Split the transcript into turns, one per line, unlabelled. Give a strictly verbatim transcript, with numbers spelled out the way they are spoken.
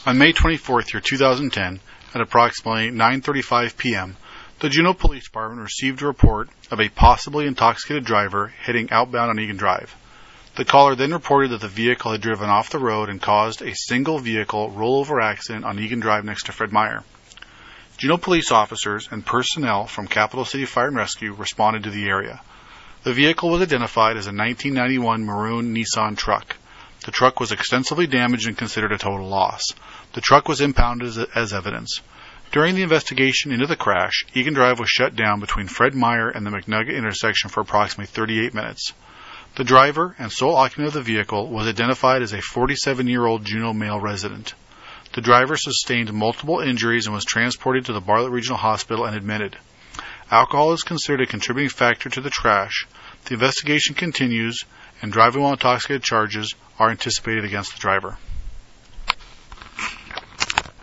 On May twenty-fourth, two thousand ten, at approximately nine thirty-five p.m., the Juneau Police Department received a report of a possibly intoxicated driver heading outbound on Egan Drive. The caller then reported that the vehicle had driven off the road and caused a single vehicle rollover accident on Egan Drive next to Fred Meyer. Juneau police officers and personnel from Capital City Fire and Rescue responded to the area. The vehicle was identified as a nineteen ninety-one maroon Nissan truck. The truck was extensively damaged and considered a total loss. The truck was impounded as, as evidence. During the investigation into the crash, Egan Drive was shut down between Fred Meyer and the McNugget intersection for approximately thirty-eight minutes. The driver and sole occupant of the vehicle was identified as a forty-seven-year-old Juneau male resident. The driver sustained multiple injuries and was transported to the Bartlett Regional Hospital and admitted. Alcohol is considered a contributing factor to the crash. The investigation continues, and driving while intoxicated charges are anticipated against the driver.